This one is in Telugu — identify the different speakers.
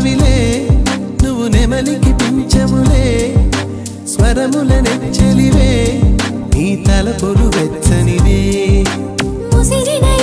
Speaker 1: పల్లవిలే నువ్వు నెమలికి పించములే స్వరముల నెచ్చలివే నీ తలపులు వెచ్చనివే
Speaker 2: ముసిరిన